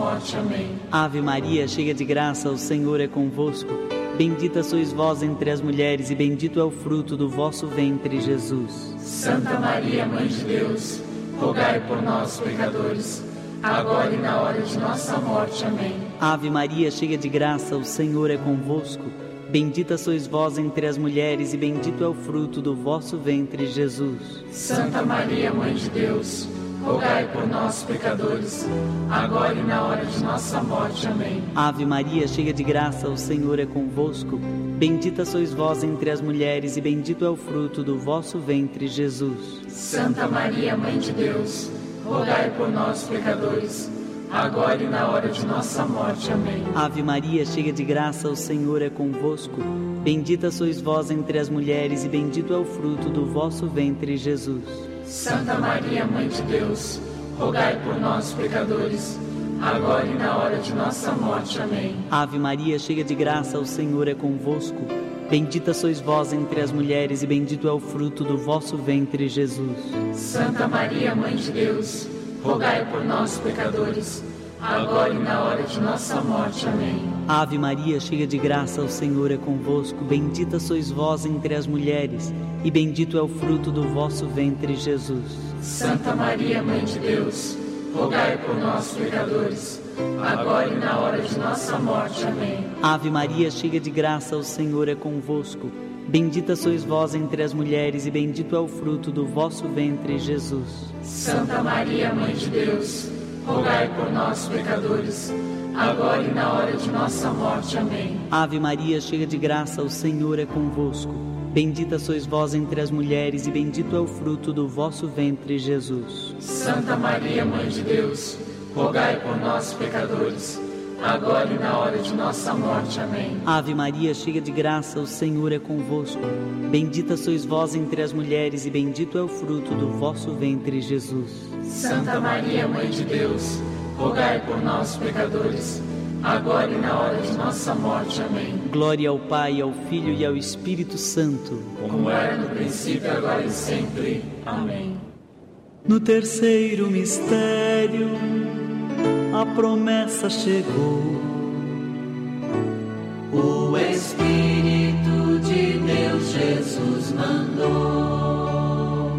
morte. Amém. Ave Maria, cheia de graça, o Senhor é convosco. Bendita sois vós entre as mulheres, e bendito é o fruto do vosso ventre, Jesus. Santa Maria, Mãe de Deus, rogai por nós, pecadores, agora e na hora de nossa morte. Amém. Ave Maria, cheia de graça, o Senhor é convosco. Bendita sois vós entre as mulheres, e bendito é o fruto do vosso ventre, Jesus. Santa Maria, Mãe de Deus, rogai por nós, pecadores, agora e na hora de nossa morte. Amém. Ave Maria, cheia de graça, o Senhor é convosco. Bendita sois vós entre as mulheres, e bendito é o fruto do vosso ventre, Jesus. Santa Maria, Mãe de Deus, rogai por nós, pecadores, agora e na hora de nossa morte. Amém. Ave Maria, cheia de graça, o Senhor é convosco. Bendita sois vós entre as mulheres, e bendito é o fruto do vosso ventre, Jesus. Santa Maria, Mãe de Deus, rogai por nós, pecadores, agora e na hora de nossa morte. Amém. Ave Maria, cheia de graça, o Senhor é convosco. Bendita sois vós entre as mulheres, e bendito é o fruto do vosso ventre, Jesus. Santa Maria, Mãe de Deus, rogai por nós, pecadores, agora e na hora de nossa morte. Amém. Ave Maria, cheia de graça, o Senhor é convosco. Bendita sois vós entre as mulheres, e bendito é o fruto do vosso ventre, Jesus. Santa Maria, Mãe de Deus, rogai por nós, pecadores, agora e na hora de nossa morte. Amém. Ave Maria, cheia de graça, o Senhor é convosco. Bendita sois vós entre as mulheres, e bendito é o fruto do vosso ventre, Jesus. Santa Maria, Mãe de Deus, rogai por nós, pecadores, agora e na hora de nossa morte. Amém. Ave Maria, cheia de graça, o Senhor é convosco. Bendita sois vós entre as mulheres, e bendito é o fruto do vosso ventre, Jesus. Santa Maria, Mãe de Deus, rogai por nós, pecadores, agora e na hora de nossa morte. Amém. Ave Maria, cheia de graça, o Senhor é convosco. Bendita sois vós entre as mulheres, e bendito é o fruto do vosso ventre, Jesus. Santa Maria, Mãe de Deus, rogai por nós, pecadores, agora e na hora de nossa morte. Amém. Glória ao Pai, ao Filho e ao Espírito Santo, como era no princípio, agora e sempre. Amém. No terceiro mistério, a promessa chegou. O Espírito de Deus Jesus mandou.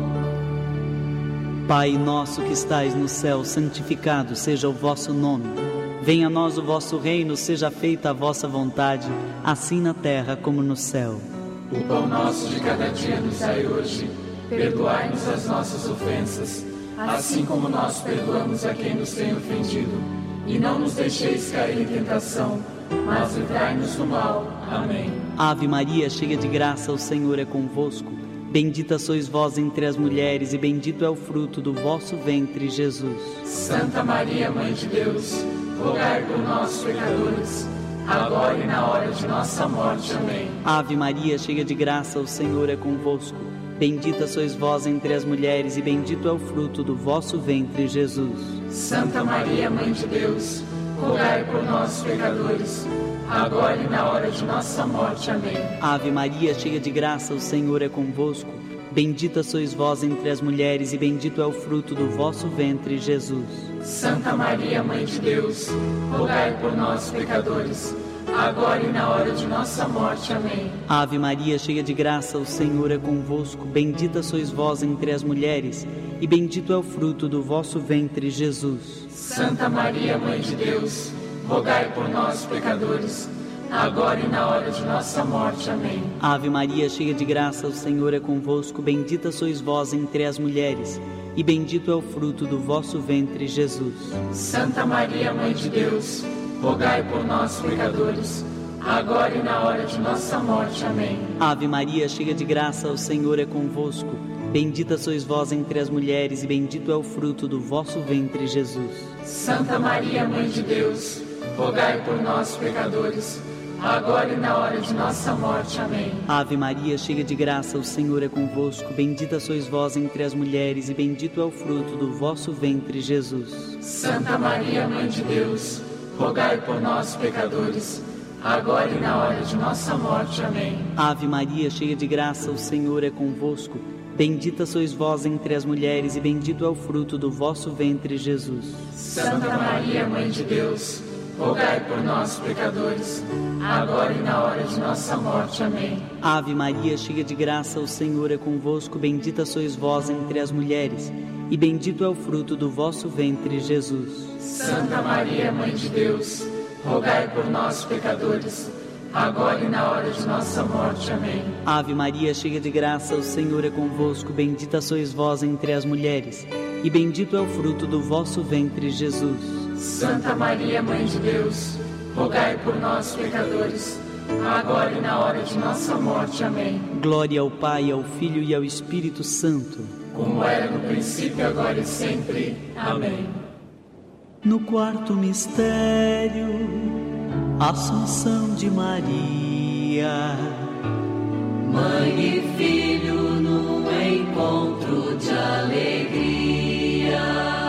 Pai nosso que estais no céu, santificado seja o vosso nome. Venha a nós o vosso reino, seja feita a vossa vontade, assim na terra como no céu. O pão nosso de cada dia nos dai hoje. Perdoai-nos as nossas ofensas, assim como nós perdoamos a quem nos tem ofendido. E não nos deixeis cair em tentação, mas livrai-nos do mal. Amém. Ave Maria, cheia de graça, o Senhor é convosco. Bendita sois vós entre as mulheres, e bendito é o fruto do vosso ventre, Jesus. Santa Maria, Mãe de Deus, rogai por nós, pecadores, agora e na hora de nossa morte. Amém. Ave Maria, cheia de graça, o Senhor é convosco. Bendita sois vós entre as mulheres, e bendito é o fruto do vosso ventre, Jesus. Santa Maria, Mãe de Deus, rogai por nós, pecadores, agora e na hora de nossa morte. Amém. Ave Maria, cheia de graça, o Senhor é convosco. Bendita sois vós entre as mulheres, e bendito é o fruto do vosso ventre, Jesus. Santa Maria, Mãe de Deus, rogai por nós, pecadores, agora e na hora de nossa morte. Amém. Ave Maria, cheia de graça, o Senhor é convosco. Bendita sois vós entre as mulheres, e bendito é o fruto do vosso ventre, Jesus. Santa Maria, Mãe de Deus, rogai por nós, pecadores, agora e na hora de nossa morte. Amém. Ave Maria, cheia de graça, o Senhor é convosco. Bendita sois vós entre as mulheres, e bendito é o fruto do vosso ventre, Jesus. Santa Maria, Mãe de Deus, rogai por nós, pecadores, agora e na hora de nossa morte. Amém. Ave Maria, cheia de graça, o Senhor é convosco. Bendita sois vós entre as mulheres, e bendito é o fruto do vosso ventre, Jesus. Santa Maria, Mãe de Deus, rogai por nós, pecadores, agora e na hora de nossa morte. Amém. Ave Maria, cheia de graça, o Senhor é convosco. Bendita sois vós entre as mulheres, e bendito é o fruto do vosso ventre, Jesus. Santa Maria, Mãe de Deus, rogai por nós, pecadores, agora e na hora de nossa morte. Amém. Ave Maria, cheia de graça, o Senhor é convosco. Bendita sois vós entre as mulheres, e bendito é o fruto do vosso ventre, Jesus. Santa Maria, Mãe de Deus, rogai por nós, pecadores, agora e na hora de nossa morte. Amém. Ave Maria, cheia de graça, o Senhor é convosco. Bendita sois vós entre as mulheres, e bendito é o fruto do vosso ventre, Jesus. Santa Maria, Mãe de Deus, rogai por nós, pecadores, agora e na hora de nossa morte. Amém. Ave Maria, cheia de graça, o Senhor é convosco. Bendita sois vós entre as mulheres, e bendito é o fruto do vosso ventre, Jesus. Santa Maria, Mãe de Deus, rogai por nós, pecadores, agora e na hora de nossa morte. Amém. Glória ao Pai, ao Filho e ao Espírito Santo, como era no princípio, agora e sempre. Amém. No quarto mistério, Assunção de Maria. Mãe e Filho num encontro de alegria.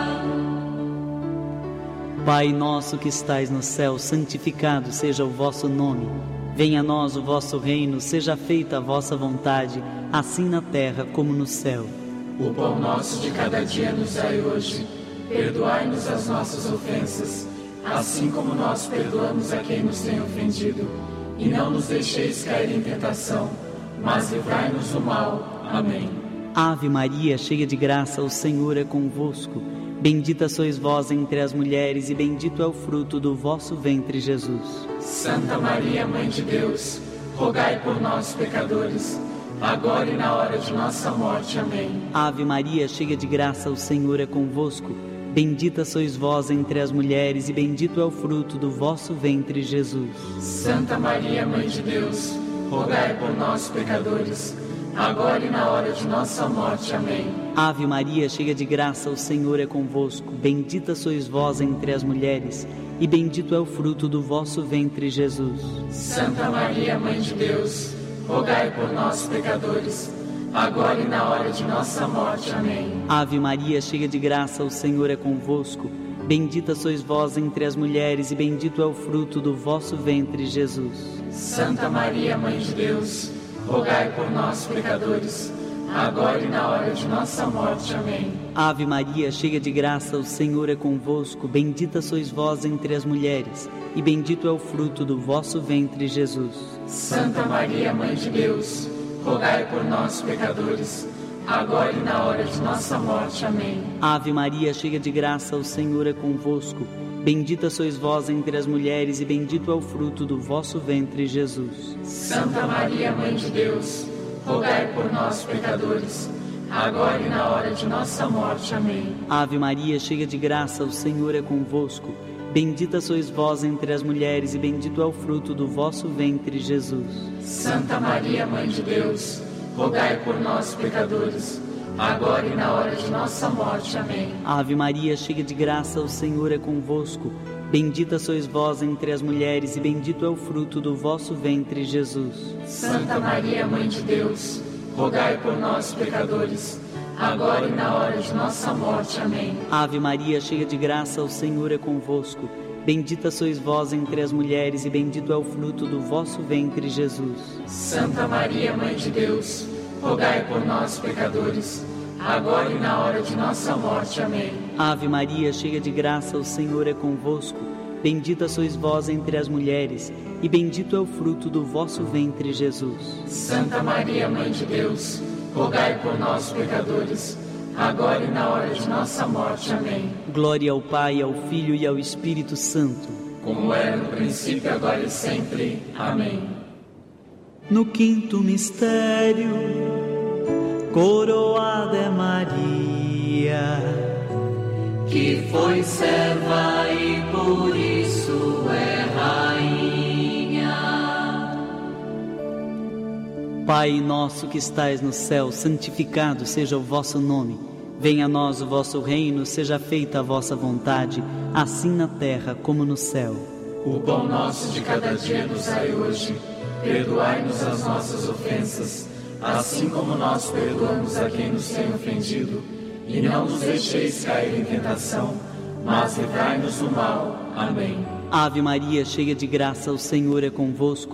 Pai nosso que estais no céu, santificado seja o vosso nome. Venha a nós o vosso reino, seja feita a vossa vontade, assim na terra como no céu. O pão nosso de cada dia nos dai hoje. Perdoai-nos as nossas ofensas, assim como nós perdoamos a quem nos tem ofendido. E não nos deixeis cair em tentação, mas livrai-nos do mal. Amém. Ave Maria, cheia de graça, o Senhor é convosco. Bendita sois vós entre as mulheres, e bendito é o fruto do vosso ventre, Jesus. Santa Maria, Mãe de Deus, rogai por nós, pecadores, agora e na hora de nossa morte. Amém. Ave Maria, cheia de graça, o Senhor é convosco. Bendita sois vós entre as mulheres, e bendito é o fruto do vosso ventre, Jesus. Santa Maria, Mãe de Deus, rogai por nós, pecadores, agora e na hora de nossa morte. Amém. Ave Maria, cheia de graça, o Senhor é convosco. Bendita sois vós entre as mulheres, e bendito é o fruto do vosso ventre, Jesus. Santa Maria, Mãe de Deus, rogai por nós, pecadores, agora e na hora de nossa morte. Amém. Ave Maria, cheia de graça, o Senhor é convosco. Bendita sois vós entre as mulheres, e bendito é o fruto do vosso ventre, Jesus. Santa Maria, Mãe de Deus, rogai por nós, pecadores, agora e na hora de nossa morte. Amém. Ave Maria, cheia de graça, o Senhor é convosco. Bendita sois vós entre as mulheres, e bendito é o fruto do vosso ventre, Jesus. Santa Maria, Mãe de Deus, rogai por nós, pecadores, agora e na hora de nossa morte. Amém. Ave Maria, cheia de graça, o Senhor é convosco. Bendita sois vós entre as mulheres, e bendito é o fruto do vosso ventre, Jesus. Santa Maria, Mãe de Deus, rogai por nós, pecadores, agora e na hora de nossa morte. Amém. Ave Maria, cheia de graça, o Senhor é convosco. Bendita sois vós entre as mulheres, e bendito é o fruto do vosso ventre, Jesus. Santa Maria, Mãe de Deus, rogai por nós, pecadores, agora e na hora de nossa morte. Amém. Ave Maria, cheia de graça, o Senhor é convosco. Bendita sois vós entre as mulheres, e bendito é o fruto do vosso ventre, Jesus. Santa Maria, Mãe de Deus, rogai por nós, pecadores, agora e na hora de nossa morte. Amém. Ave Maria, cheia de graça, o Senhor é convosco. Bendita sois vós entre as mulheres, e bendito é o fruto do vosso ventre, Jesus. Santa Maria, Mãe de Deus, rogai por nós, pecadores, agora e na hora de nossa morte. Amém. Ave Maria, cheia de graça, o Senhor é convosco. Bendita sois vós entre as mulheres, e bendito é o fruto do vosso ventre, Jesus. Santa Maria, Mãe de Deus, rogai por nós, pecadores, agora e na hora de nossa morte. Amém. Glória ao Pai, ao Filho e ao Espírito Santo, como era no princípio, agora e sempre. Amém. No quinto mistério, coroada é Maria, que foi serva e por isso é rainha. Pai nosso que estais no céu, santificado seja o vosso nome. Venha a nós o vosso reino, seja feita a vossa vontade, assim na terra como no céu. O pão nosso de cada dia nos dai hoje. Perdoai-nos as nossas ofensas, assim como nós perdoamos a quem nos tem ofendido. E não nos deixeis cair em tentação, mas livrai-nos do mal. Amém. Ave Maria, cheia de graça, o Senhor é convosco.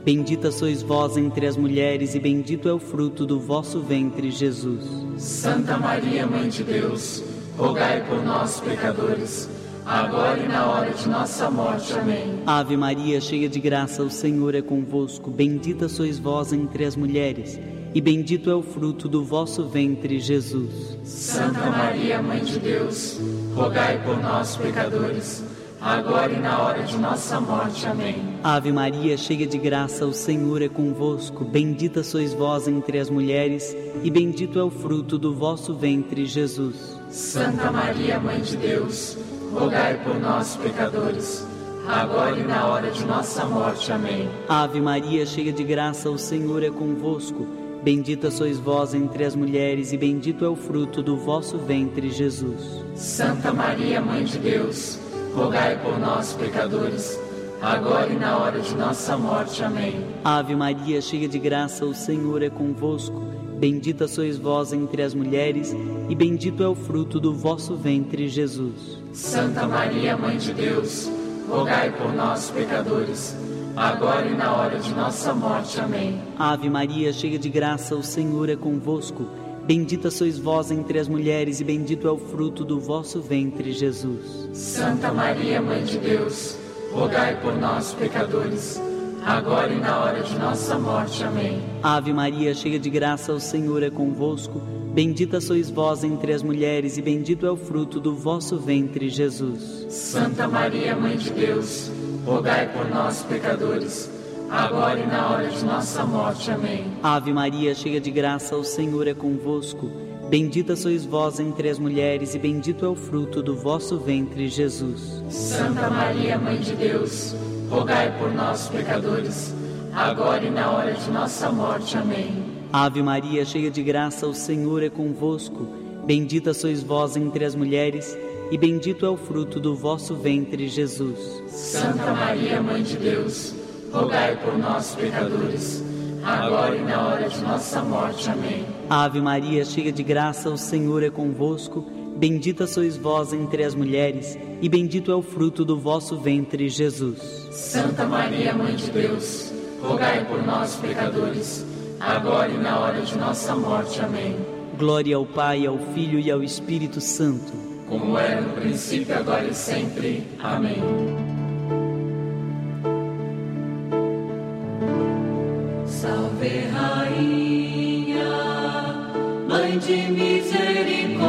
Bendita sois vós entre as mulheres, e bendito é o fruto do vosso ventre, Jesus. Santa Maria, Mãe de Deus, rogai por nós, pecadores, agora e na hora de nossa morte. Amém. Ave Maria, cheia de graça, o Senhor é convosco. Bendita sois vós entre as mulheres, e bendito é o fruto do vosso ventre, Jesus. Santa Maria, Mãe de Deus, rogai por nós, pecadores, agora e na hora de nossa morte. Amém. Ave Maria, cheia de graça, o Senhor é convosco. Bendita sois vós entre as mulheres, e bendito é o fruto do vosso ventre, Jesus. Santa Maria, Mãe de Deus, rogai por nós, pecadores, agora e na hora de nossa morte. Amém. Ave Maria, cheia de graça, o Senhor é convosco. Bendita sois vós entre as mulheres, e bendito é o fruto do vosso ventre, Jesus. Santa Maria, Mãe de Deus, rogai por nós, pecadores, agora e na hora de nossa morte. Amém. Ave Maria, cheia de graça, o Senhor é convosco. Bendita sois vós entre as mulheres, e bendito é o fruto do vosso ventre, Jesus. Santa Maria, Mãe de Deus, rogai por nós, pecadores, agora e na hora de nossa morte. Amém. Ave Maria, cheia de graça, o Senhor é convosco. Bendita sois vós entre as mulheres, e bendito é o fruto do vosso ventre, Jesus. Santa Maria, Mãe de Deus, rogai por nós, pecadores, agora e na hora de nossa morte. Amém. Ave Maria, cheia de graça, o Senhor é convosco. Bendita sois vós entre as mulheres, e bendito é o fruto do vosso ventre, Jesus. Santa Maria, Mãe de Deus, rogai por nós, pecadores, agora e na hora de nossa morte. Amém. Ave Maria, cheia de graça, o Senhor é convosco. Bendita sois vós entre as mulheres, e bendito é o fruto do vosso ventre, Jesus. Santa Maria, Mãe de Deus, rogai por nós, pecadores, agora e na hora de nossa morte. Amém. Ave Maria, cheia de graça, o Senhor é convosco. Bendita sois vós entre as mulheres, e bendito é o fruto do vosso ventre, Jesus. Santa Maria, Mãe de Deus, rogai por nós, pecadores, agora e na hora de nossa morte. Amém. Ave Maria, cheia de graça, o Senhor é convosco. Bendita sois vós entre as mulheres, e bendito é o fruto do vosso ventre, Jesus. Santa Maria, Mãe de Deus, rogai por nós, pecadores, agora e na hora de nossa morte. Amém. Glória ao Pai, ao Filho e ao Espírito Santo, como era no princípio, agora e sempre. Amém. Salve, Rainha, Mãe de misericórdia,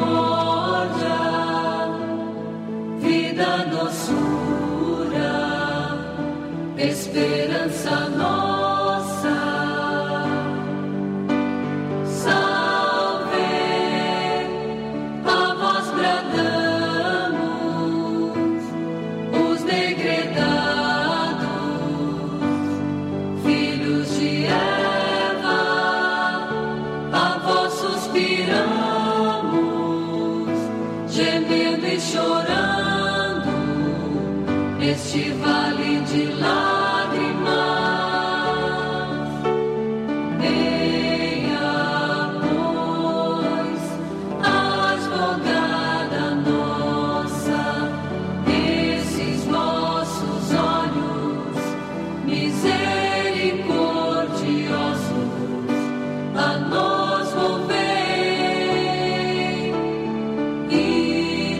vida, doçura, esperança nossa. Salve, a vós bradamos, os degredados, filhos de Eva, a vós suspiramos, gemendo e chorando, neste vale de lágrimas. Venha, pois, advogada nossa, nesses vossos olhos misericordiosos, a nós volvei, e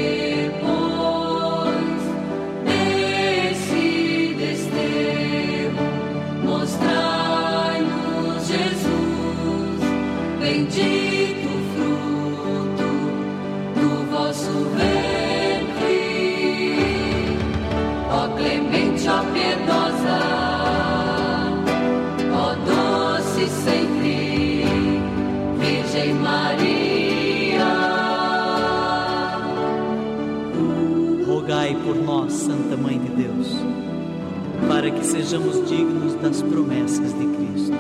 depois desse desterro mostrai-nos Jesus, bendito fruto do vosso ventre. Ó clemente, ó piedosa, ó doce sempre Virgem Maria. rogai por nós, Santa Mãe de Deus, para que sejamos dignos das promessas de Cristo.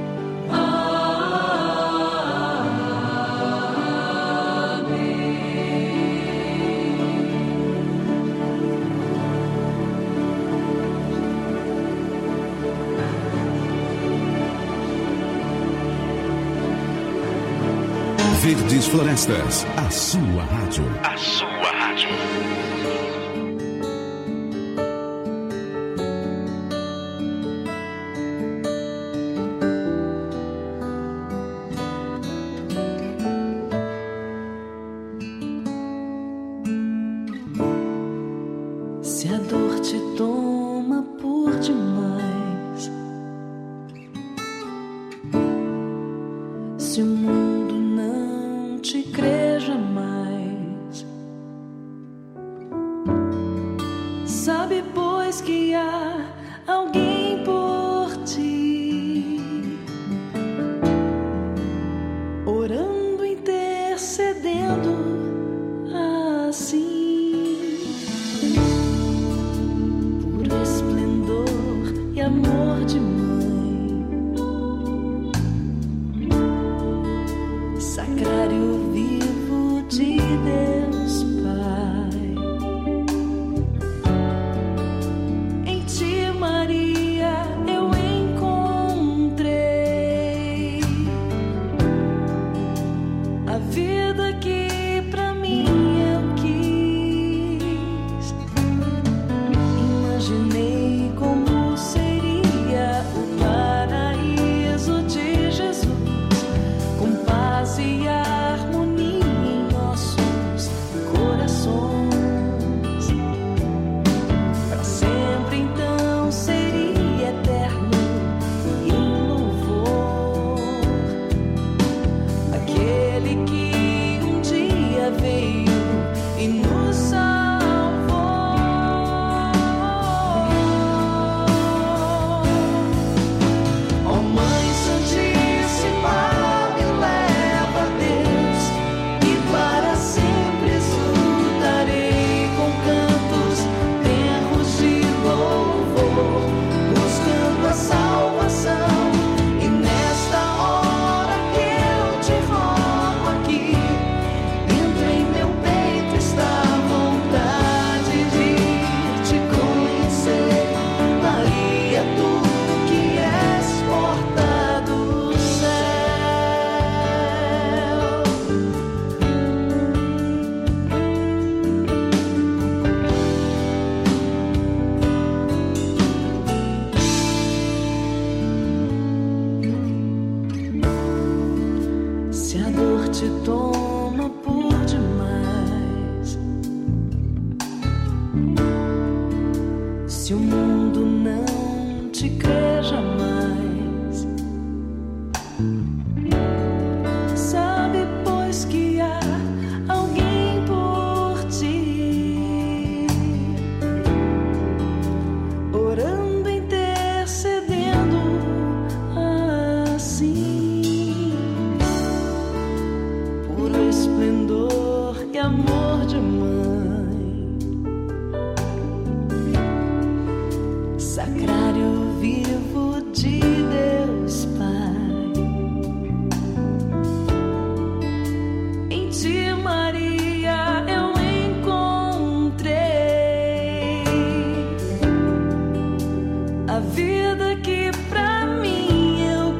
Verdes Florestas, a sua rádio. A sua rádio. Sabe, pois, que há alguém por ti, orando, intercedendo assim, puro esplendor e amor de mãe, sacrário vivo de Deus Pai. Em ti, Maria, eu encontrei a vida que pra mim eu quis. Imaginei como seria o paraíso de Jesus, com paz e harmonia em nossos corações. Para sempre então seria eterno e em louvor aquele que um dia veio e nos salvou. Ó Mãe Santíssima, me leva a Deus, e para sempre exultarei com cantos, berros de louvor, buscando a salvação. E nesta hora que eu te rogo aqui, dentro em meu peito está a vontade de te conhecer. Maria, tu que és porta do céu. Se a dor te toma por demais, se o mundo não te crê jamais, sabe, pois, que há alguém por ti, orando, intercedendo assim, puro esplendor e amor de mãe, sacrário vivo de Deus Pai. Em ti, Maria, eu encontrei a vida que pra mim eu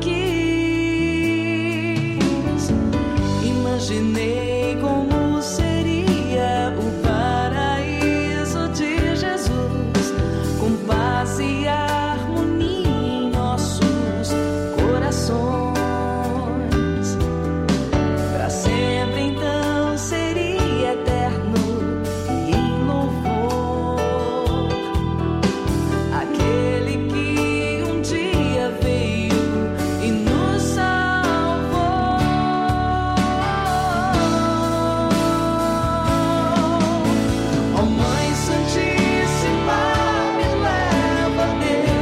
quis. Imaginei como seria o paraíso de Jesus, com paz e harmonia em nossos corações. Para sempre então seria eterno e em louvor aquele que um dia veio e nos salvou. Ó Mãe Santíssima, me leva a Deus,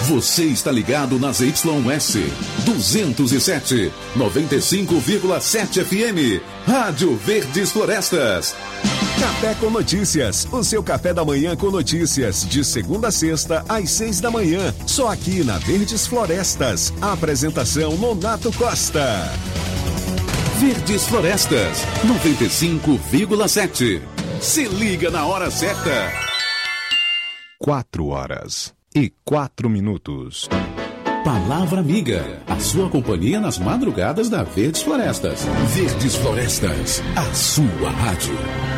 Você está ligado nas YS 207, 95,7 FM. Rádio Verdes Florestas. Café com Notícias, o seu café da manhã com notícias, de segunda a sexta, às 6 da manhã, só aqui na Verdes Florestas. A apresentação Nonato Costa. Verdes Florestas, 95,7. Se liga na hora certa. 4h04. Palavra Amiga, a sua companhia nas madrugadas da Verdes Florestas. Verdes Florestas, a sua rádio.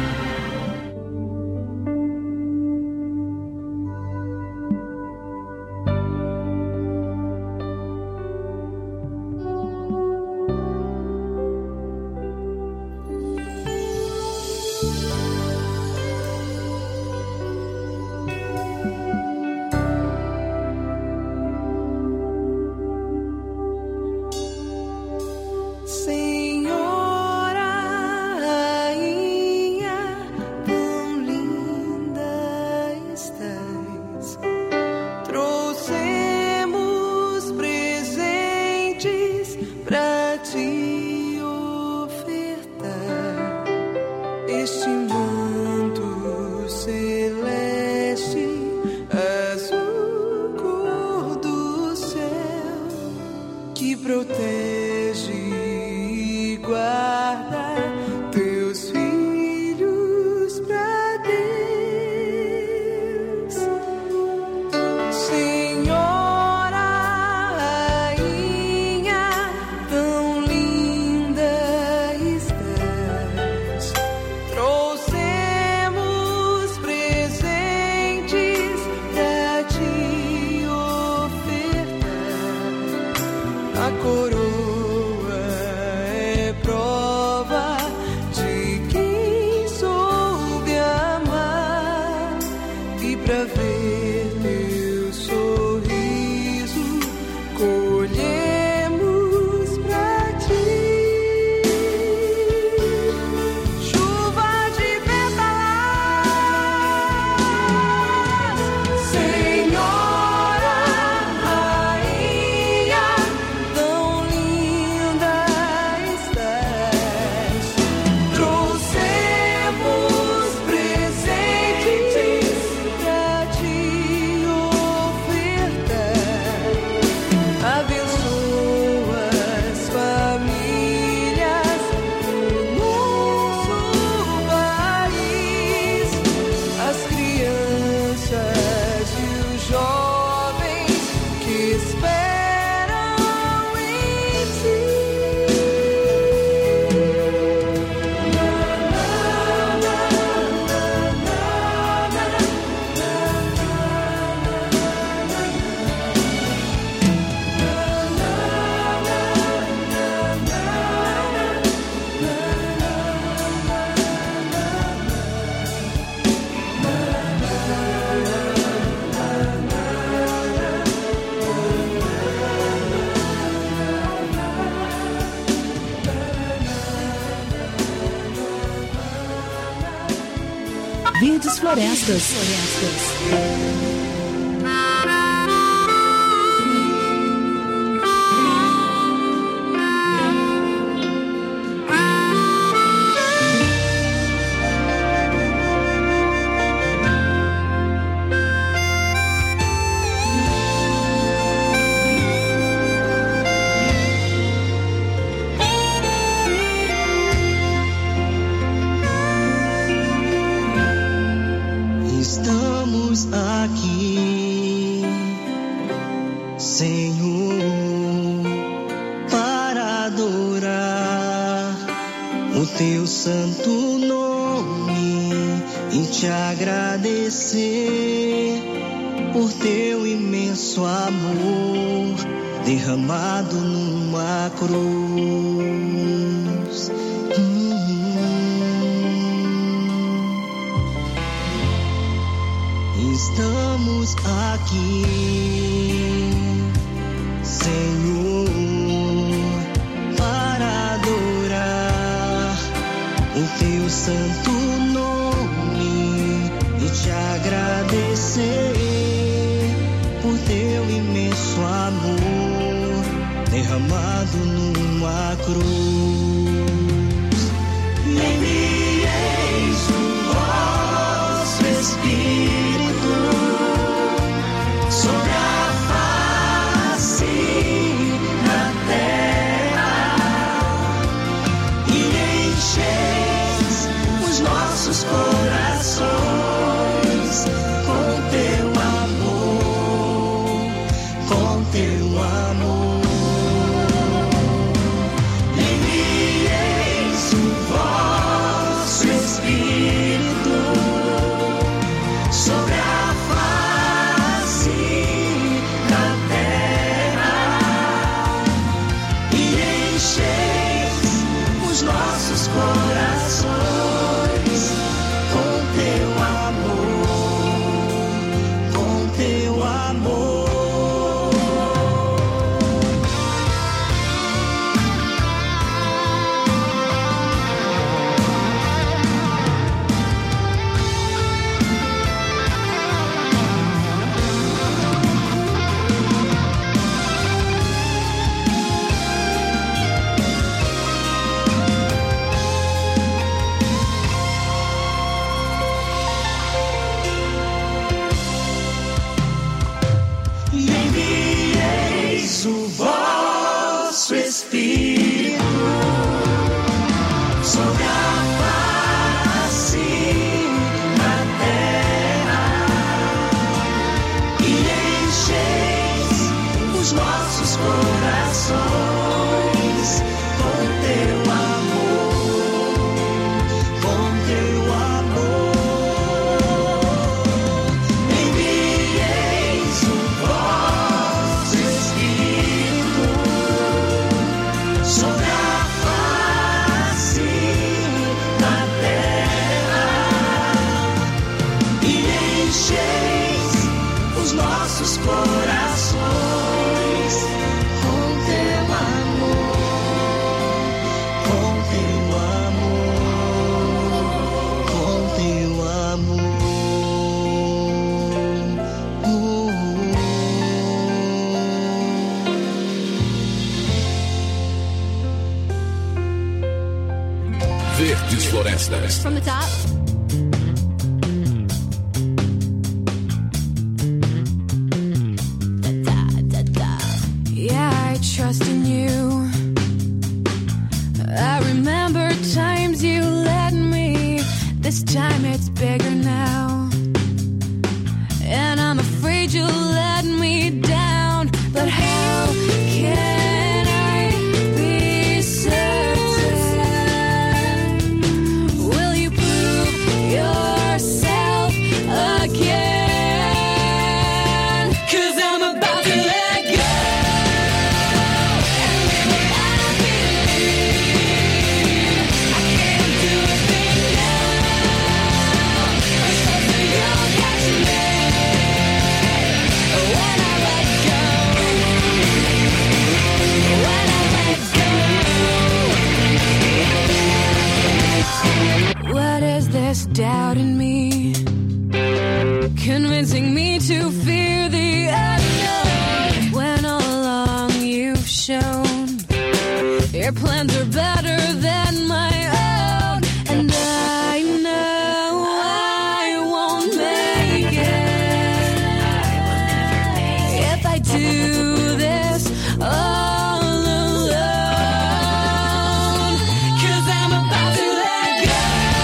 Verdes Florestas. Estamos aqui, Senhor, para adorar o teu santo nome e te agradecer por teu imenso nosso amor derramado numa cruz. E envieis o vosso Espírito sobre a face da terra e encheis os nossos corações com teu amor, com teu amor. Envieis o vosso Espírito sobre a face da terra e encheis os nossos corações com teu amor, com teu amor. E envieis o vosso Espírito sobre a face da terra e encheis os nossos corações com teu amor, com teu amor. Envieis o vosso Espírito sobre a face da terra e encheis os nossos corações com teu amor, com teu amor, com teu amor. Verdes Florestas. From the top. Yeah, I trust in you. I remember times you led me. This time it's bigger now. And I'm afraid you'll let me down. But how can I be certain? Will you prove yourself again? 'Cause I'm about to let go. What is this doubt in me? Convincing me to fear the unknown. When all along you've shown your plans are better than my own. And I know I won't make it if I do this all alone. 'Cause I'm about to let go.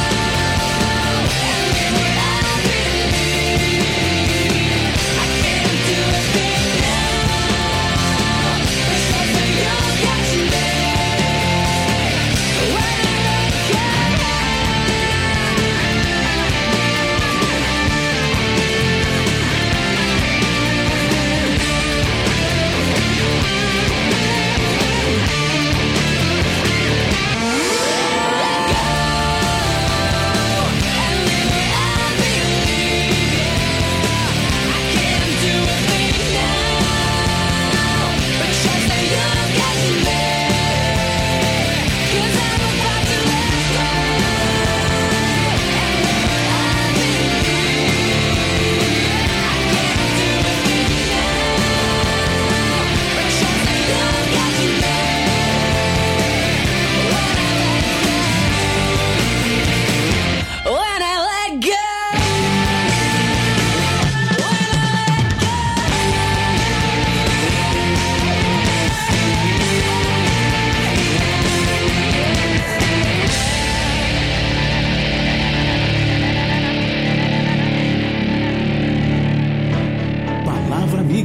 I can't do a thing now. It's something you'll catch me.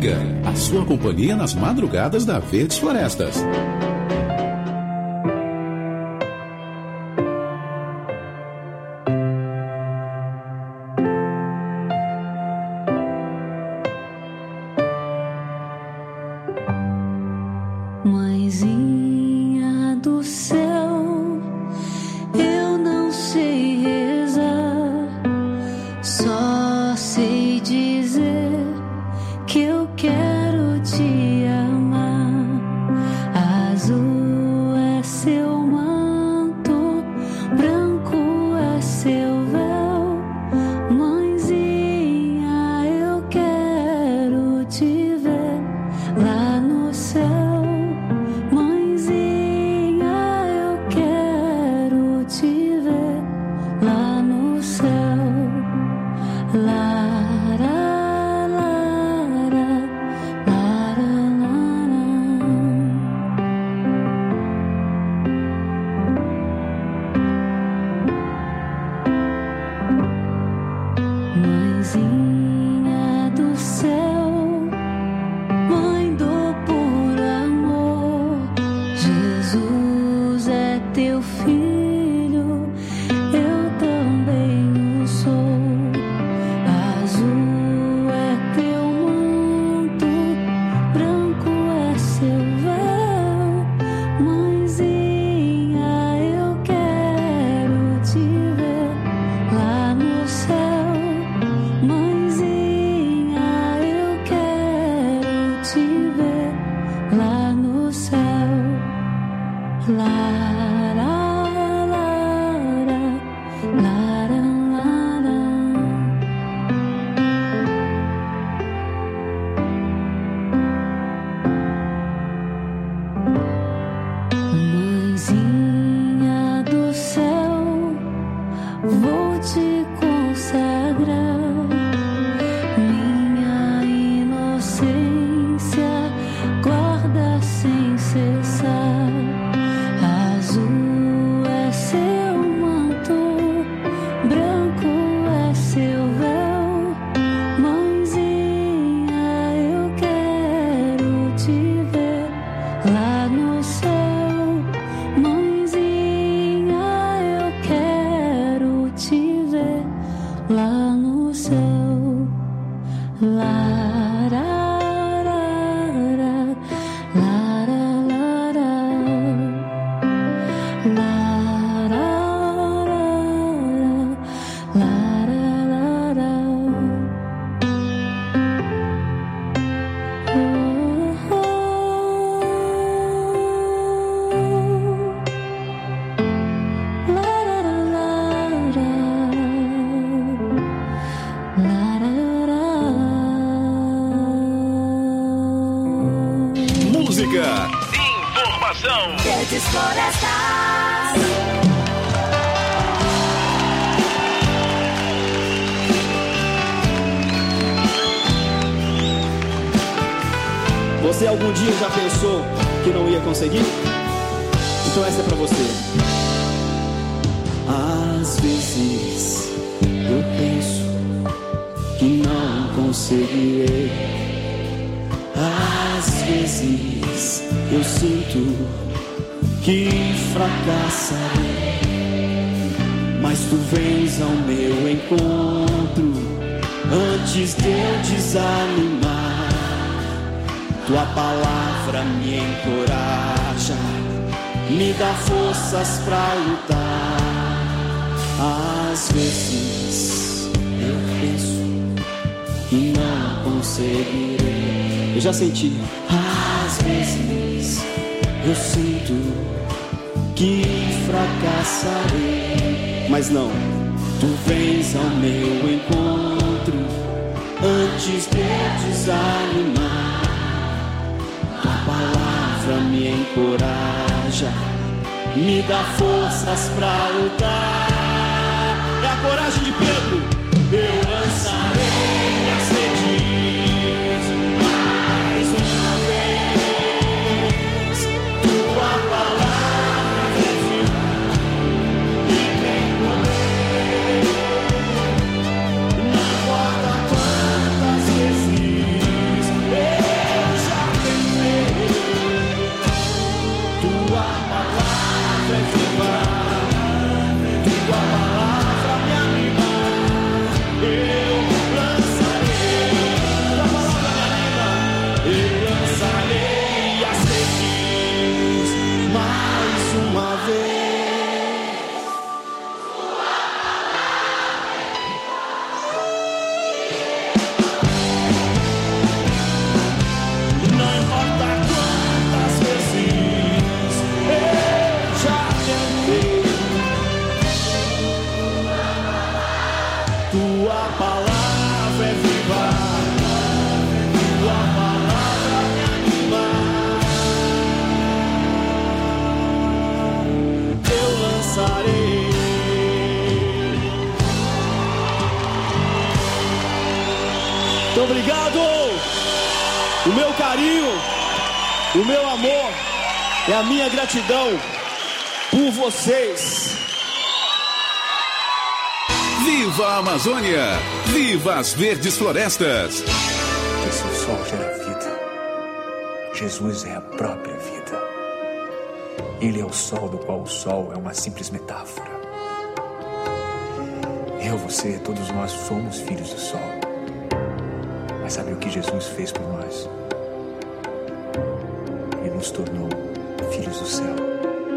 Amiga, a sua companhia nas madrugadas da Verdes Florestas. Mãezinha do céu, eu não sei rezar, só sei dizer que eu quero te amar. Azul é seu manto, branco é seu véu. Mãezinha, eu quero te ver lá no céu. Mãezinha do céu, mãe do puro amor, Jesus é teu filho, eu também o sou. Azul é teu manto, branco é seu véu. Mãezinha, eu quero te ver lá no céu. Mãezinha, eu quero te ver lá no céu. Lara, lara, lara, lara. Mãezinha do céu, vou te consagrar minha inocência, guarda sem cessar. Azul é seu manto, branco é seu véu. Mãezinha, eu quero te ver lá no céu. Mãezinha, eu quero te ver lá no céu. Lara, lara, lara, lara, lara, lara, lara. Oh, oh, lara, lara, Música, Informação. Verdes Florestas. Você algum dia já pensou que não ia conseguir? Então essa é pra você. Às vezes eu penso que não conseguirei. Às vezes eu sinto que fracassarei. Mas tu vens ao meu encontro antes de eu desanimar. Tua palavra me encoraja, me dá forças pra lutar. Às vezes eu penso que não conseguirei. Eu já senti. Às vezes eu sinto que fracassarei. Mas não, tu vens ao meu encontro antes de eu desanimar. Tua palavra me encoraja, me dá forças pra lutar. É a coragem de Pedro. Eu lançarei as redes mais uma vez. Tua palavra é viva e tem poder. Não importa quantas vezes o meu carinho, o meu amor e a minha gratidão por vocês. Viva a Amazônia! Viva as verdes florestas! Esse o sol gera vida. Jesus é a própria vida. Ele é o sol do qual o sol é uma simples metáfora. Eu, você, todos nós somos filhos do sol. Mas sabe o que Jesus fez por nós? Ele nos tornou filhos do céu.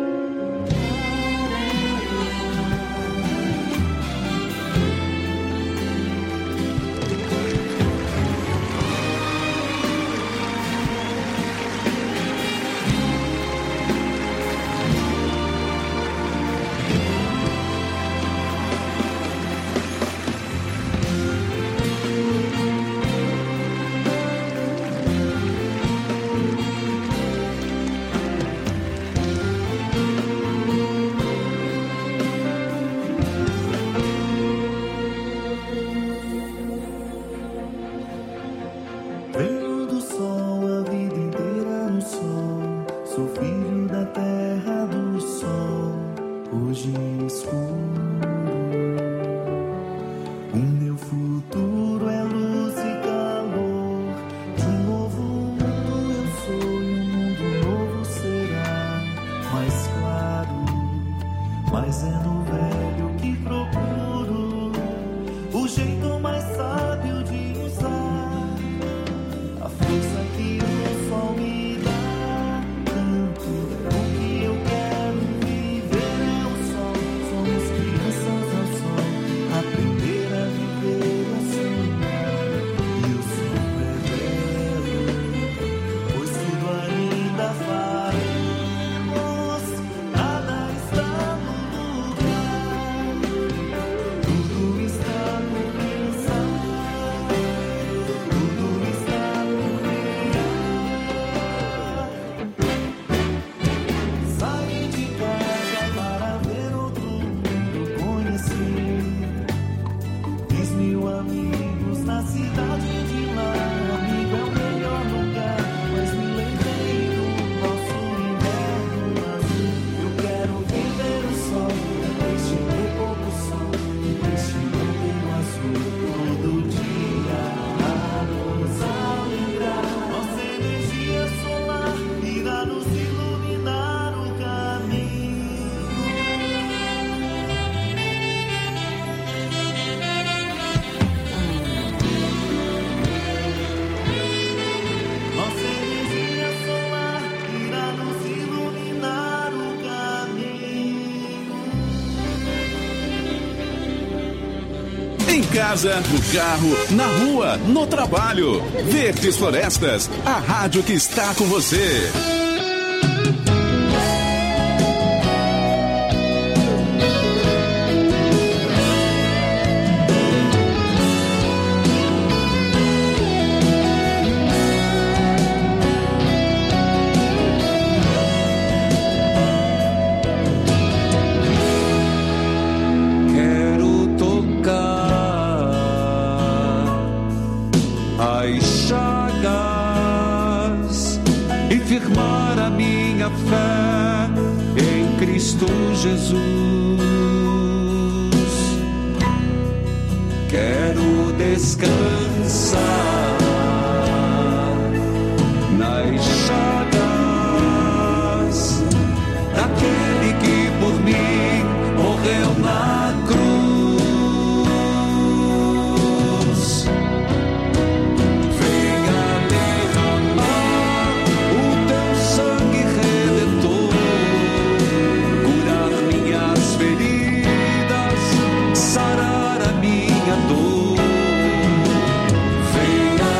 Em casa, no carro, na rua, no trabalho. Verdes Florestas, a rádio que está com você. Firmar a minha fé em Cristo Jesus. Quero descansar nas chagas daquele que por mim morreu na cruz. Sarar a minha dor, venha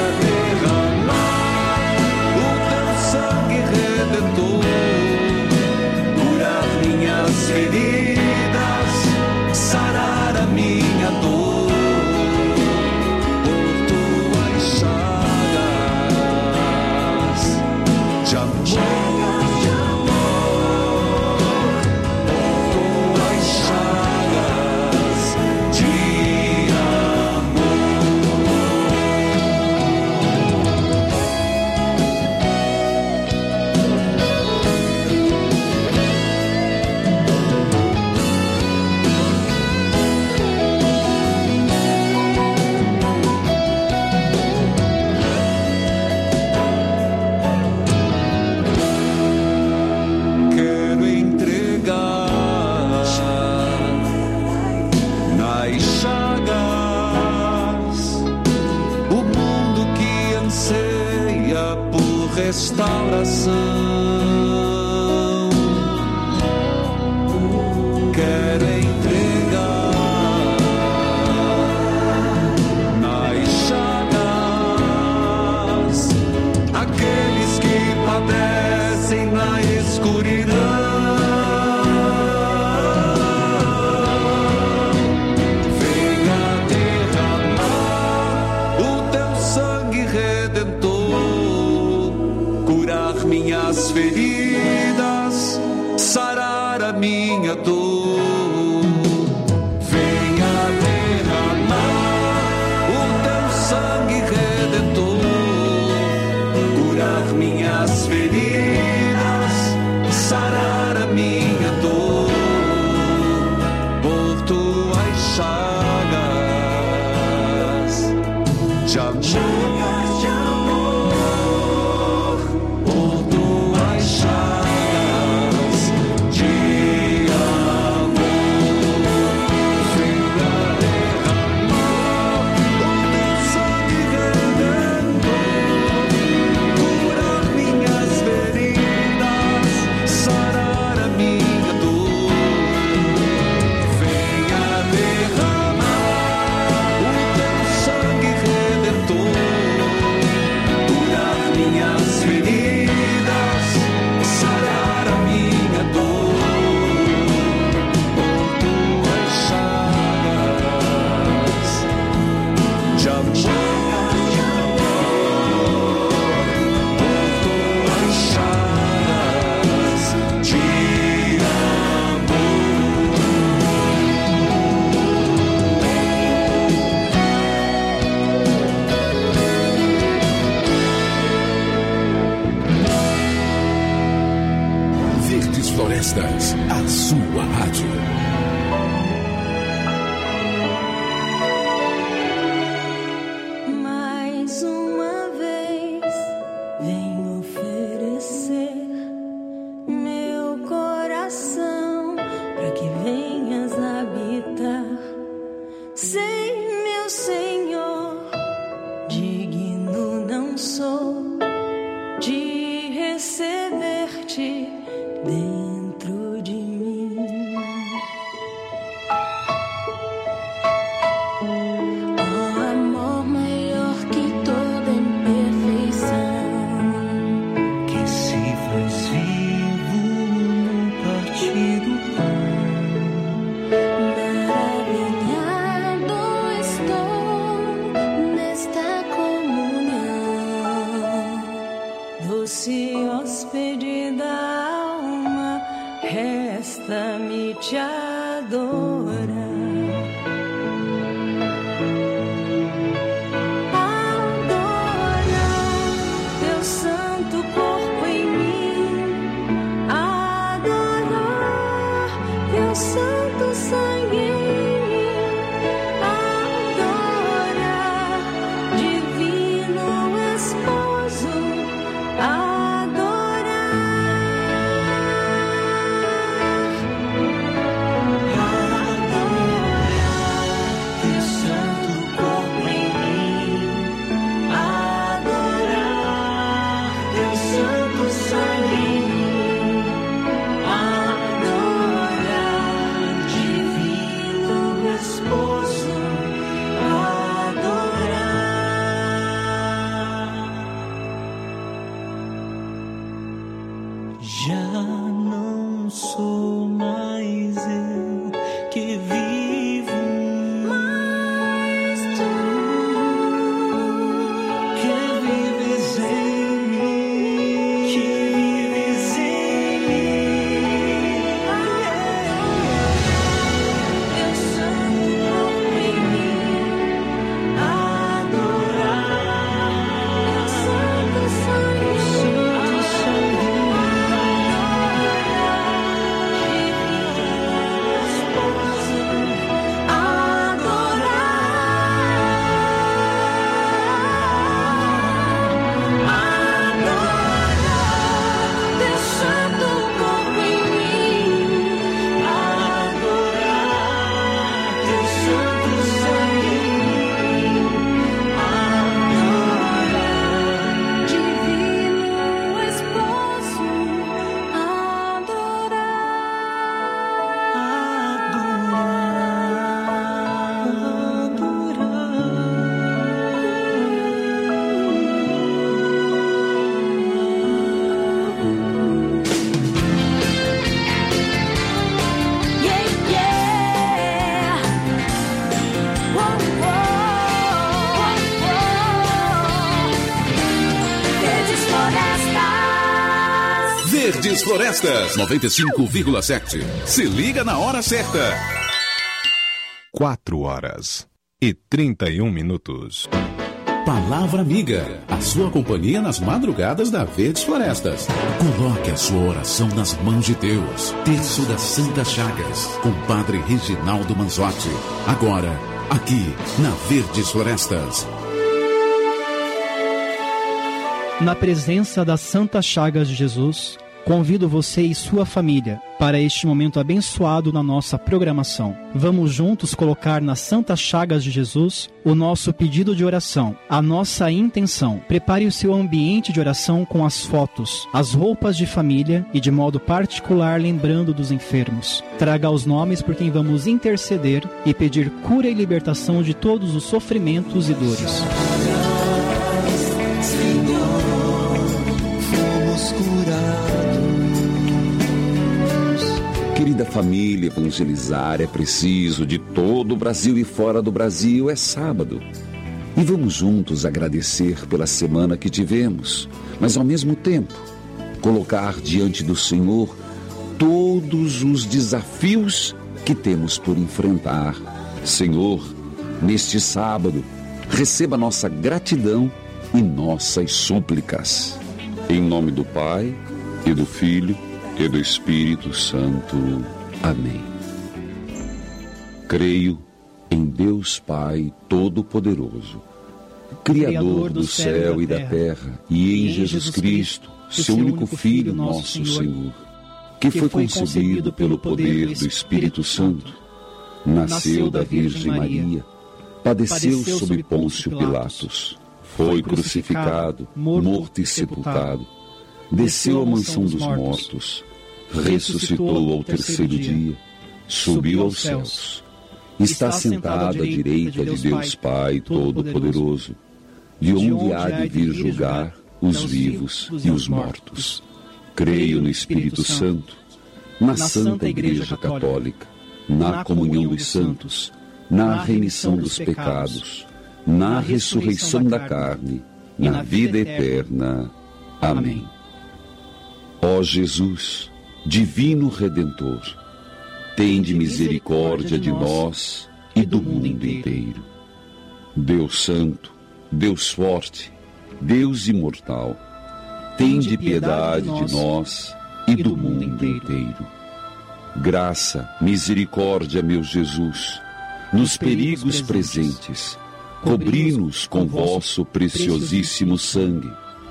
restauração. Quero entregar nas chagas aqueles que padecem na escuridão. Venha derramar o teu sangue redentor, curar minhas feridas, sarar a minha dor. Minhas feridas, sarar a minha dor, por tuas chagas de amor, por tuas chagas de amor, venha derramar o teu sangue redentor. Florestas, a sua rádio. Mais uma vez venho oferecer meu coração para que venhas habitar. Sei, meu Senhor, digno não sou de receber-te dentro de mim. Oh, amor maior que toda imperfeição, que se faz vivo no partir do pão. Maravilhado estou nesta comunhão, doce hóspede da alma, resta-me te adorar. Adorar teu santo corpo em mim, adorar teu santo sangue em mim, adorar divino esposo, Já não sou mais eu que vivo, mas tu que vives em mim, que vives em mim. teu santo corpo em mim, adorar teu santo sangue, divino Verdes Florestas 95,7. Se liga na hora certa. 4h31. Palavra Amiga, a sua companhia nas madrugadas da Verdes Florestas. Coloque a sua oração nas mãos de Deus. Terço das Santas Chagas, com Padre Reginaldo Manzotti. Agora, aqui na Verdes Florestas. Na presença das Santas Chagas de Jesus, convido você e sua família para este momento abençoado na nossa programação. Vamos juntos colocar nas Santas Chagas de Jesus o nosso pedido de oração, a nossa intenção. Prepare o seu ambiente de oração com as fotos, as roupas de família e de modo particular lembrando dos enfermos. Traga os nomes por quem vamos interceder e pedir cura e libertação de todos os sofrimentos e dores. Querida família, evangelizar é preciso de todo o Brasil e fora do Brasil. É sábado. E vamos juntos agradecer pela semana que tivemos, mas ao mesmo tempo colocar diante do Senhor todos os desafios que temos por enfrentar. Senhor, neste sábado, receba nossa gratidão e nossas súplicas. Em nome do Pai, e do Filho, e do Espírito Santo. Amém. Creio em Deus Pai Todo-Poderoso, Criador do céu e da terra, e em Jesus Cristo, seu único Filho, nosso Senhor, que foi concebido pelo poder do Espírito Santo, nasceu da Virgem Maria, padeceu sob Pôncio Pilatos, foi crucificado, morto e sepultado, desceu à mansão dos mortos, ressuscitou ao terceiro dia, subiu aos céus, está sentado à direita de Deus Pai Todo-Poderoso, de onde há de vir julgar os vivos e os mortos. Creio no Espírito Santo, na Santa Igreja Católica, na comunhão dos santos, na remissão dos pecados, na ressurreição da carne, na vida eterna. Amém. Ó Jesus, Divino Redentor, tende misericórdia de nós e do mundo inteiro. Deus Santo, Deus Forte, Deus Imortal, tende piedade de nós e do mundo inteiro. Graça, misericórdia, meu Jesus, nos perigos presentes, cobri-nos com vosso preciosíssimo sangue.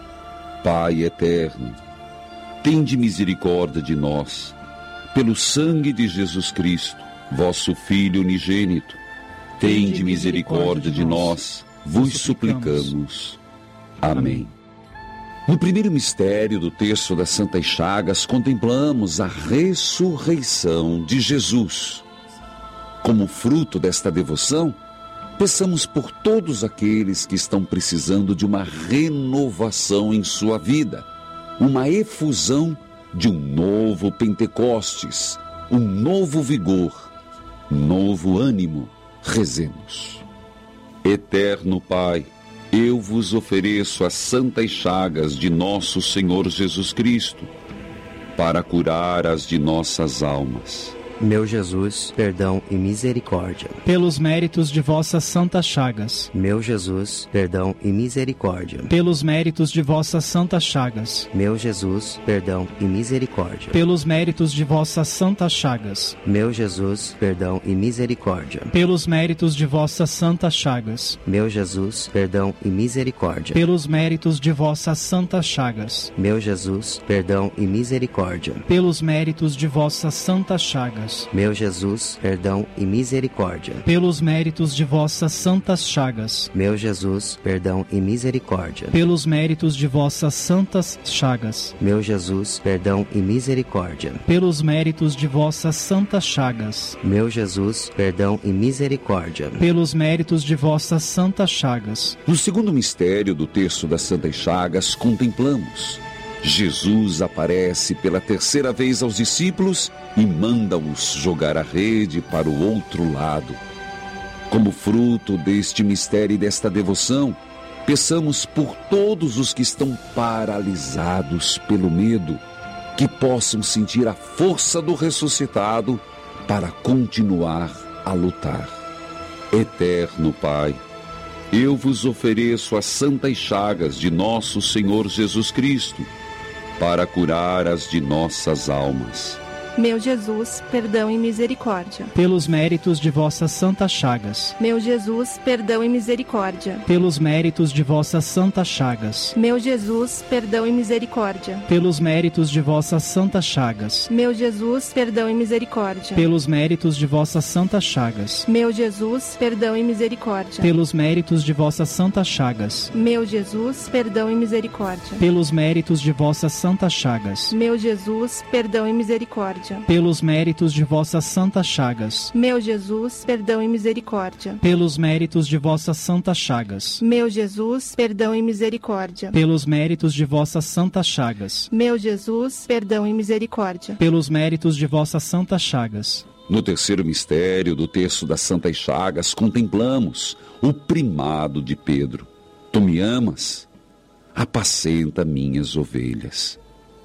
Pai eterno, tende misericórdia de nós, pelo sangue de Jesus Cristo, vosso Filho unigênito. Tende misericórdia de nós, vos suplicamos. Amém. No primeiro mistério do Terço das Santas Chagas, contemplamos a ressurreição de Jesus. Como fruto desta devoção, peçamos por todos aqueles que estão precisando de uma renovação em sua vida, uma efusão de um novo Pentecostes, um novo vigor, novo ânimo. Rezemos. Eterno Pai, eu vos ofereço as santas chagas de nosso Senhor Jesus Cristo, para curar as de nossas almas. Meu Jesus, perdão e misericórdia. Pelos méritos de vossas santas chagas. Meu Jesus, perdão e misericórdia. Pelos méritos de vossas santas chagas. Meu Jesus, perdão e misericórdia. Pelos méritos de vossas santas chagas. Meu Jesus, perdão e misericórdia. Pelos méritos de vossas santas chagas. Meu Jesus, perdão e misericórdia. Pelos méritos de vossas santas chagas. Meu Jesus, perdão e misericórdia. Pelos méritos de vossas santas chagas. Meu Jesus, perdão e misericórdia. Pelos méritos de vossas santas chagas. Meu Jesus, perdão e misericórdia. Pelos méritos de vossas santas chagas. Meu Jesus, perdão e misericórdia. Pelos méritos de vossas santas chagas. Meu Jesus, perdão e misericórdia. Pelos méritos de vossas santas chagas. No segundo mistério do Terço das Santas Chagas, contemplamos: Jesus aparece pela terceira vez aos discípulos e manda-os jogar a rede para o outro lado. Como fruto deste mistério e desta devoção, peçamos por todos os que estão paralisados pelo medo, que possam sentir a força do ressuscitado para continuar a lutar. Eterno Pai, eu vos ofereço as santas chagas de nosso Senhor Jesus Cristo, para curar as de nossas almas. Meu Jesus, perdão e misericórdia. Pelos méritos de vossas santas chagas. Meu Jesus, perdão e misericórdia. Pelos méritos de vossas santas chagas. Meu Jesus, perdão e misericórdia. Pelos méritos de vossas santas chagas. Meu Jesus, perdão e misericórdia. Pelos méritos de vossas santas chagas. Meu Jesus, perdão e misericórdia. Pelos méritos de vossas santas chagas. Meu Jesus, perdão e misericórdia. Pelos méritos de vossas santas chagas. Meu Jesus, perdão e misericórdia. Pelos méritos de vossas santas chagas. Meu Jesus, perdão e misericórdia. Pelos méritos de vossas santas chagas. Meu Jesus, perdão e misericórdia. Pelos méritos de vossas santas chagas. Meu Jesus, perdão e misericórdia. Pelos méritos de vossas santas chagas. No terceiro mistério do terço das santas chagas, contemplamos o primado de Pedro. Tu me amas? Apacenta minhas ovelhas.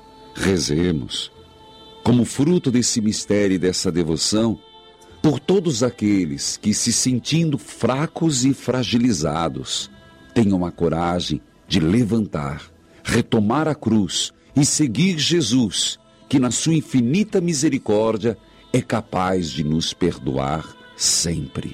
Rezemos, como fruto desse mistério e dessa devoção, por todos aqueles que, se sentindo fracos e fragilizados, tenham a coragem de levantar, retomar a cruz e seguir Jesus, que na sua infinita misericórdia é capaz de nos perdoar sempre.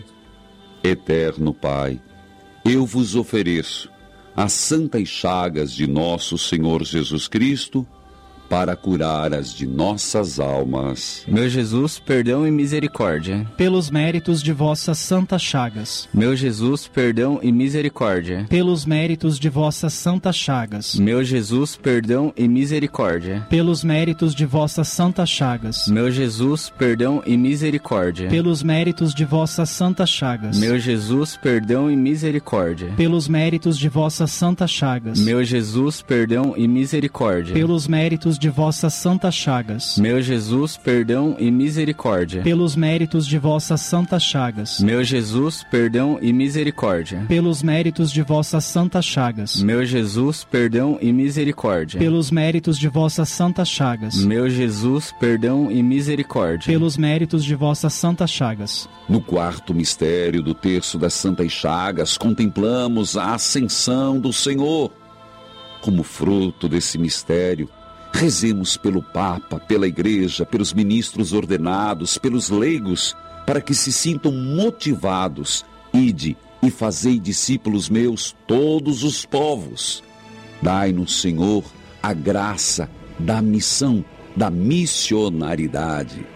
Eterno Pai, eu vos ofereço as santas chagas de nosso Senhor Jesus Cristo, para curar as de nossas almas. Meu Jesus, perdão e misericórdia. Pelos méritos de vossas santas chagas. Meu Jesus, perdão e misericórdia. Pelos méritos de vossas santas chagas. Meu Jesus, perdão e misericórdia. Pelos méritos de vossas santas chagas. Meu Jesus, perdão e misericórdia. Pelos méritos de vossas santas chagas. Meu Jesus, perdão e misericórdia. Pelos méritos de vossas santas chagas. Meu Jesus, perdão e misericórdia. Pelos méritos de vossas santas chagas. Meu Jesus, perdão e misericórdia. Pelos méritos de vossas santas chagas. Meu Jesus, perdão e misericórdia. Pelos méritos de vossas santas chagas. Meu Jesus, perdão e misericórdia. Pelos méritos de vossas santas chagas. Meu Jesus, perdão e misericórdia. Pelos méritos de vossas santas chagas. No quarto mistério do terço das santas chagas, contemplamos a ascensão do Senhor. Como fruto desse mistério, rezemos pelo Papa, pela Igreja, pelos ministros ordenados, pelos leigos, para que se sintam motivados. Ide e fazei discípulos meus todos os povos. Dai-nos, Senhor, a graça da missão, da missionaridade.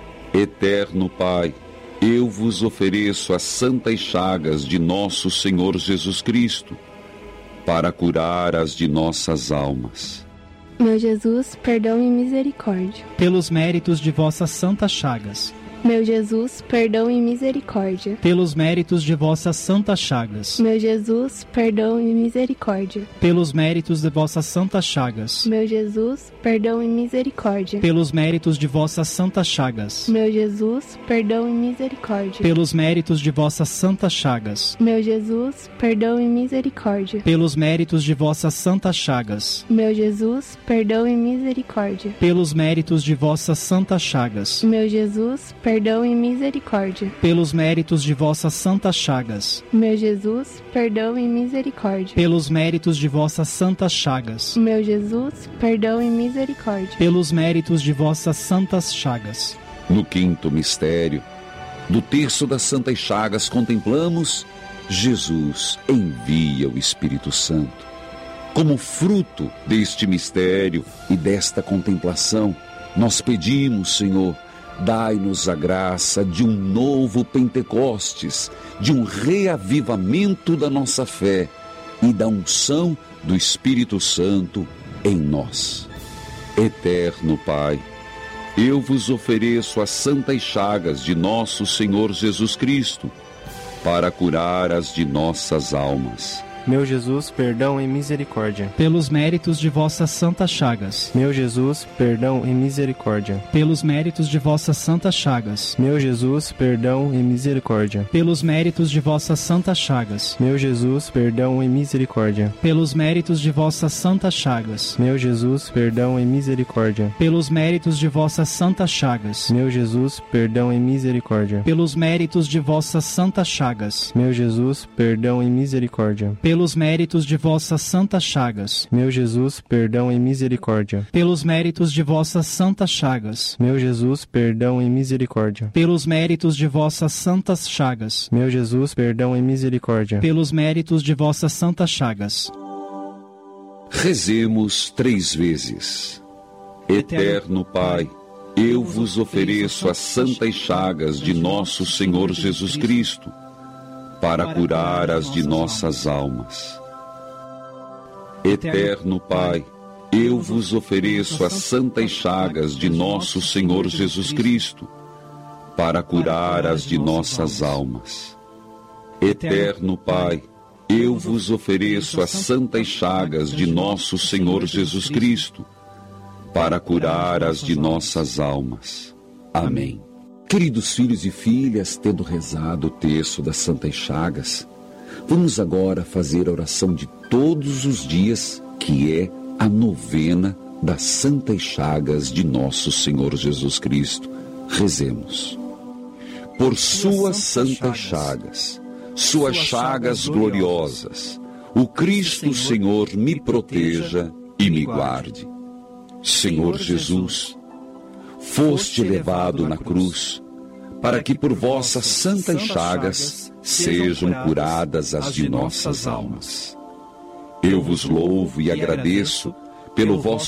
Eterno Pai, eu vos ofereço as santas chagas de nosso Senhor Jesus Cristo, para curar as de nossas almas. Meu Jesus, perdão e misericórdia. Pelos méritos de vossas santas chagas. Meu Jesus, perdão e misericórdia. Pelos méritos de vossas santas chagas. Meu Jesus, perdão e misericórdia. Pelos méritos de vossas santas chagas. Meu Jesus, perdão e misericórdia. Pelos méritos de vossas santas chagas. Meu Jesus, perdão e misericórdia. Pelos méritos de vossas santas chagas. Meu Jesus, perdão e misericórdia. Pelos méritos de vossas santas chagas. Meu Jesus, perdão e misericórdia. Pelos méritos de vossas santas chagas. Meu Jesus, perdão e misericórdia. Pelos méritos de vossas santas chagas. Meu Jesus, perdão e misericórdia. Pelos méritos de vossas santas chagas. Meu Jesus, perdão e misericórdia. Pelos méritos de vossas santas chagas. No quinto mistério do terço das santas chagas, contemplamos Jesus envia o Espírito Santo. Como fruto deste mistério e desta contemplação, nós pedimos, Senhor, dai-nos a graça de um novo Pentecostes, de um reavivamento da nossa fé e da unção do Espírito Santo em nós. Eterno Pai, eu vos ofereço as santas chagas de nosso Senhor Jesus Cristo, para curar as de nossas almas. Meu Jesus, perdão e misericórdia. Pelos méritos de vossas santas chagas. Meu Jesus, perdão e misericórdia. Pelos méritos de vossas santas chagas. Meu Jesus, perdão e misericórdia. Pelos méritos de vossas santas chagas. Meu Jesus, perdão e misericórdia. Pelos méritos de vossas santas chagas. Meu Jesus, perdão e misericórdia. Pelos méritos de vossas santas chagas. Meu Jesus, perdão e misericórdia. Pelos méritos de vossas santas chagas. Meu Jesus, perdão e misericórdia. Pelos méritos de vossas santas chagas. Meu Jesus, perdão e misericórdia. Pelos méritos de vossas santas chagas. Meu Jesus, perdão e misericórdia. Pelos méritos de vossas santas chagas. Meu Jesus, perdão e misericórdia. Pelos méritos de vossas santas chagas. Rezemos 3 vezes. Eterno Pai, eu vos ofereço as santas chagas de nosso Senhor Jesus Cristo, para curar as de nossas almas. Eterno Pai, eu vos ofereço as santas chagas de nosso Senhor Jesus Cristo, para curar as de nossas almas. Eterno Pai, eu vos ofereço as santas chagas de nosso Senhor Jesus Cristo, para curar as de nossas almas. Amém. Queridos filhos e filhas, tendo rezado o terço das santas chagas, vamos agora fazer a oração de todos os dias, que é a novena das santas chagas de nosso Senhor Jesus Cristo. Rezemos. Por suas santas chagas, suas chagas gloriosas, o Cristo Senhor me proteja e me guarde. Senhor Jesus, foste levado na cruz, para que por vossas santas chagas sejam curadas as de nossas almas. Eu vos louvo e agradeço pelo vosso